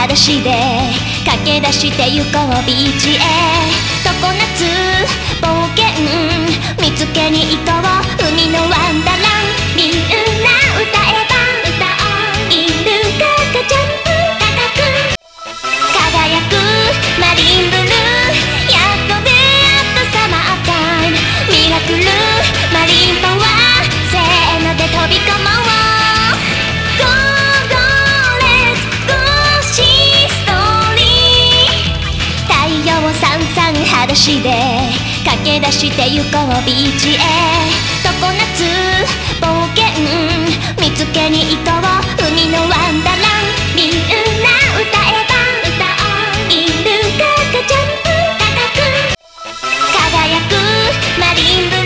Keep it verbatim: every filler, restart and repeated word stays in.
裸足で駆け出して行こうビーチへ。常夏冒険見つけに行こう海のワンダーラン。みんな歌えば歌おうイルカがジャンプ高く輝くマリンブルー。やっと出会ったサマータイムミラクルマリンパワー。せーので飛び込もう。ゴーゴーレッツゴーシーストーリー。太陽さんさん裸足で駆け出して行こうビーチへ。常夏冒険見つけに行こう海のワンダーラン。みんな歌えば歌おうイルカがジャンプ高く輝くマリンブ